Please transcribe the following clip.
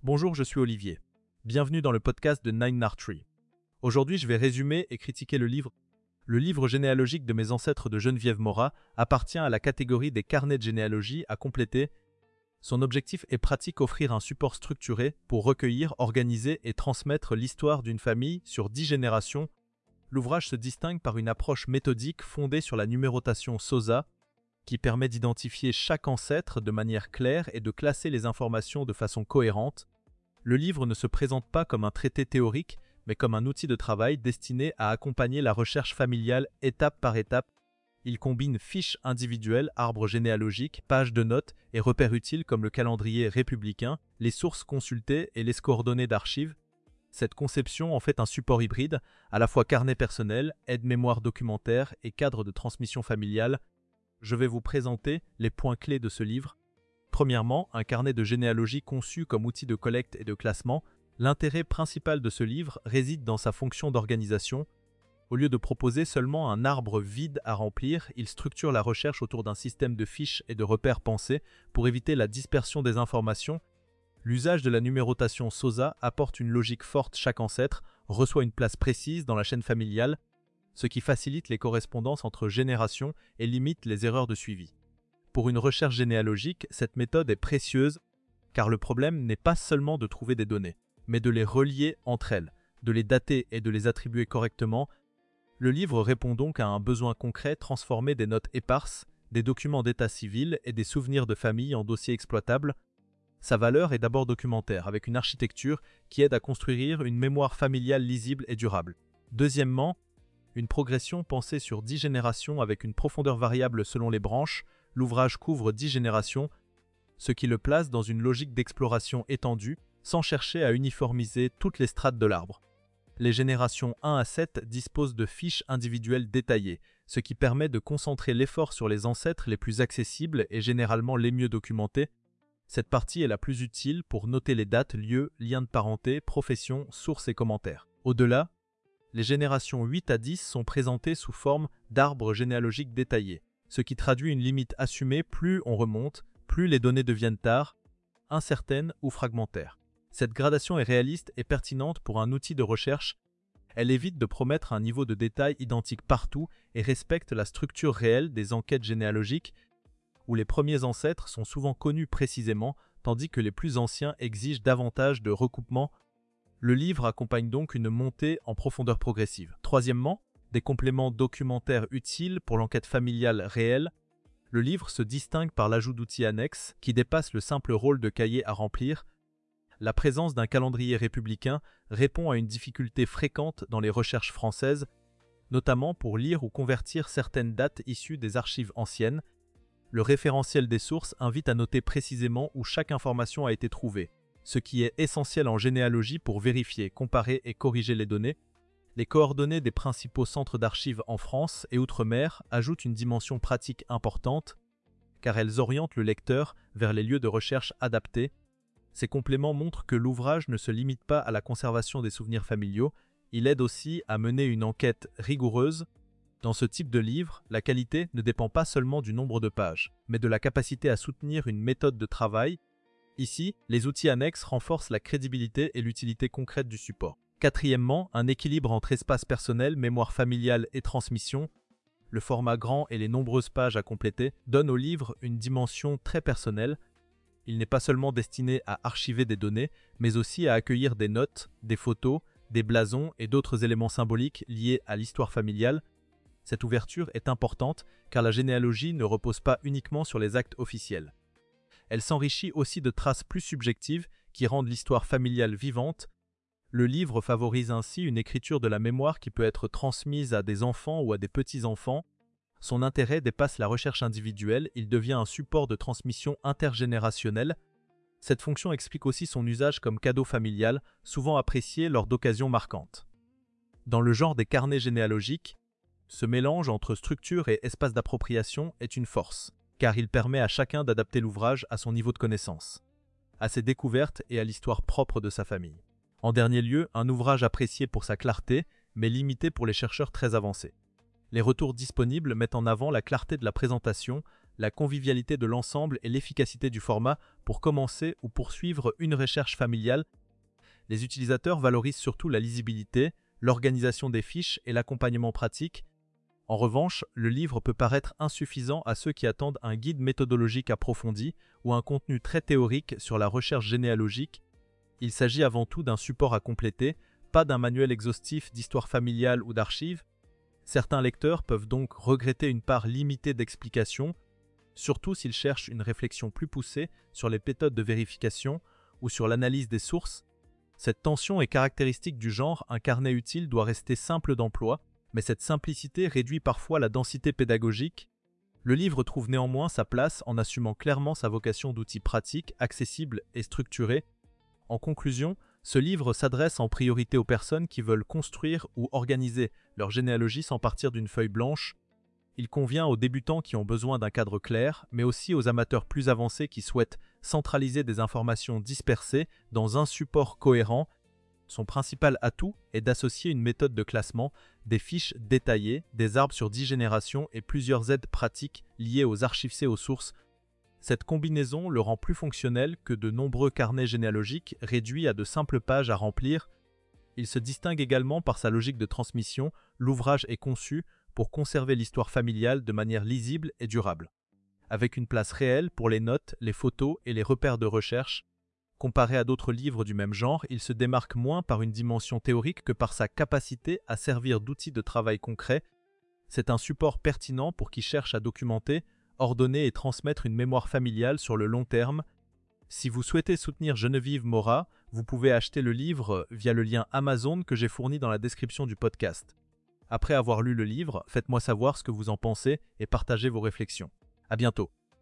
Bonjour, je suis Olivier. Bienvenue dans le podcast de Nine Nard Tree. Aujourd'hui, je vais résumer et critiquer le livre. Le livre généalogique de mes ancêtres de Geneviève Morat appartient à la catégorie des carnets de généalogie à compléter. Son objectif est pratique, offrir un support structuré pour recueillir, organiser et transmettre l'histoire d'une famille sur 10 générations. L'ouvrage se distingue par une approche méthodique fondée sur la numérotation SOSA, qui permet d'identifier chaque ancêtre de manière claire et de classer les informations de façon cohérente. Le livre ne se présente pas comme un traité théorique, mais comme un outil de travail destiné à accompagner la recherche familiale étape par étape. Il combine fiches individuelles, arbres généalogiques, pages de notes et repères utiles comme le calendrier républicain, les sources consultées et les coordonnées d'archives. Cette conception en fait un support hybride, à la fois carnet personnel, aide-mémoire documentaire et cadre de transmission familiale. Je vais vous présenter les points clés de ce livre. Premièrement, un carnet de généalogie conçu comme outil de collecte et de classement. L'intérêt principal de ce livre réside dans sa fonction d'organisation. Au lieu de proposer seulement un arbre vide à remplir, il structure la recherche autour d'un système de fiches et de repères pensés pour éviter la dispersion des informations. L'usage de la numérotation SOSA apporte une logique forte. Chaque ancêtre reçoit une place précise dans la chaîne familiale, ce qui facilite les correspondances entre générations et limite les erreurs de suivi. Pour une recherche généalogique, cette méthode est précieuse car le problème n'est pas seulement de trouver des données, mais de les relier entre elles, de les dater et de les attribuer correctement. Le livre répond donc à un besoin concret: transformer des notes éparses, des documents d'état civil et des souvenirs de famille en dossiers exploitables. Sa valeur est d'abord documentaire, avec une architecture qui aide à construire une mémoire familiale lisible et durable. Deuxièmement, une progression pensée sur 10 générations avec une profondeur variable selon les branches. L'ouvrage couvre 10 générations, ce qui le place dans une logique d'exploration étendue, sans chercher à uniformiser toutes les strates de l'arbre. Les générations 1 à 7 disposent de fiches individuelles détaillées, ce qui permet de concentrer l'effort sur les ancêtres les plus accessibles et généralement les mieux documentés. Cette partie est la plus utile pour noter les dates, lieux, liens de parenté, profession, sources et commentaires. Au-delà, les générations 8 à 10 sont présentées sous forme d'arbres généalogiques détaillés, ce qui traduit une limite assumée: plus on remonte, plus les données deviennent tard, incertaines ou fragmentaires. Cette gradation est réaliste et pertinente pour un outil de recherche. Elle évite de promettre un niveau de détail identique partout et respecte la structure réelle des enquêtes généalogiques, où les premiers ancêtres sont souvent connus précisément, tandis que les plus anciens exigent davantage de recoupement. Le livre accompagne donc une montée en profondeur progressive. Troisièmement, des compléments documentaires utiles pour l'enquête familiale réelle. Le livre se distingue par l'ajout d'outils annexes qui dépassent le simple rôle de cahier à remplir. La présence d'un calendrier républicain répond à une difficulté fréquente dans les recherches françaises, notamment pour lire ou convertir certaines dates issues des archives anciennes. Le référentiel des sources invite à noter précisément où chaque information a été trouvée, ce qui est essentiel en généalogie pour vérifier, comparer et corriger les données. Les coordonnées des principaux centres d'archives en France et outre-mer ajoutent une dimension pratique importante, car elles orientent le lecteur vers les lieux de recherche adaptés. Ces compléments montrent que l'ouvrage ne se limite pas à la conservation des souvenirs familiaux, il aide aussi à mener une enquête rigoureuse. Dans ce type de livre, la qualité ne dépend pas seulement du nombre de pages, mais de la capacité à soutenir une méthode de travail. Ici, les outils annexes renforcent la crédibilité et l'utilité concrète du support. Quatrièmement, un équilibre entre espace personnel, mémoire familiale et transmission. Le format grand et les nombreuses pages à compléter donnent au livre une dimension très personnelle. Il n'est pas seulement destiné à archiver des données, mais aussi à accueillir des notes, des photos, des blasons et d'autres éléments symboliques liés à l'histoire familiale. Cette ouverture est importante car la généalogie ne repose pas uniquement sur les actes officiels. Elle s'enrichit aussi de traces plus subjectives qui rendent l'histoire familiale vivante. Le livre favorise ainsi une écriture de la mémoire qui peut être transmise à des enfants ou à des petits-enfants. Son intérêt dépasse la recherche individuelle, il devient un support de transmission intergénérationnelle. Cette fonction explique aussi son usage comme cadeau familial, souvent apprécié lors d'occasions marquantes. Dans le genre des carnets généalogiques, ce mélange entre structure et espace d'appropriation est une force, car il permet à chacun d'adapter l'ouvrage à son niveau de connaissance, à ses découvertes et à l'histoire propre de sa famille. En dernier lieu, un ouvrage apprécié pour sa clarté, mais limité pour les chercheurs très avancés. Les retours disponibles mettent en avant la clarté de la présentation, la convivialité de l'ensemble et l'efficacité du format pour commencer ou poursuivre une recherche familiale. Les utilisateurs valorisent surtout la lisibilité, l'organisation des fiches et l'accompagnement pratique. En revanche, le livre peut paraître insuffisant à ceux qui attendent un guide méthodologique approfondi ou un contenu très théorique sur la recherche généalogique. Il s'agit avant tout d'un support à compléter, pas d'un manuel exhaustif d'histoire familiale ou d'archives. Certains lecteurs peuvent donc regretter une part limitée d'explications, surtout s'ils cherchent une réflexion plus poussée sur les méthodes de vérification ou sur l'analyse des sources. Cette tension est caractéristique du genre, un carnet utile doit rester simple d'emploi, mais cette simplicité réduit parfois la densité pédagogique. Le livre trouve néanmoins sa place en assumant clairement sa vocation d'outil pratique, accessible et structuré. En conclusion, ce livre s'adresse en priorité aux personnes qui veulent construire ou organiser leur généalogie sans partir d'une feuille blanche. Il convient aux débutants qui ont besoin d'un cadre clair, mais aussi aux amateurs plus avancés qui souhaitent centraliser des informations dispersées dans un support cohérent. Son principal atout est d'associer une méthode de classement, des fiches détaillées, des arbres sur 10 générations et plusieurs aides pratiques liées aux archives C aux sources. Cette combinaison le rend plus fonctionnel que de nombreux carnets généalogiques réduits à de simples pages à remplir. Il se distingue également par sa logique de transmission. L'ouvrage est conçu pour conserver l'histoire familiale de manière lisible et durable, avec une place réelle pour les notes, les photos et les repères de recherche. Comparé à d'autres livres du même genre, il se démarque moins par une dimension théorique que par sa capacité à servir d'outil de travail concret. C'est un support pertinent pour qui cherche à documenter, ordonner et transmettre une mémoire familiale sur le long terme. Si vous souhaitez soutenir Geneviève Mora, vous pouvez acheter le livre via le lien Amazon que j'ai fourni dans la description du podcast. Après avoir lu le livre, faites-moi savoir ce que vous en pensez et partagez vos réflexions. À bientôt.